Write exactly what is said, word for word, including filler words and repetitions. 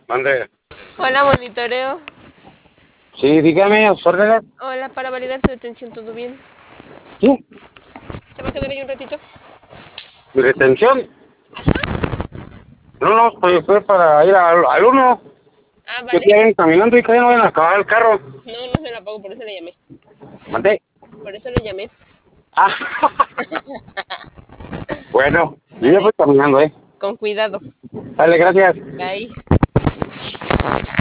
Mande. Hola, monitoreo. Sí, dígame, a sus órdenes. Hola, para validar su detención, ¿todo bien? Sí, ¿Se va a quedar ahí un ratito? mi retención. No, no, pues fue para ir al, al uno. Ah, Que vale. ya ven caminando y que ya no van a acabar el carro. No, no se la pago, por eso le llamé. Mandé. Por eso le llamé. Ah, bueno, yo ya Vale, voy caminando, ¿eh? con cuidado. Dale, gracias. Bye.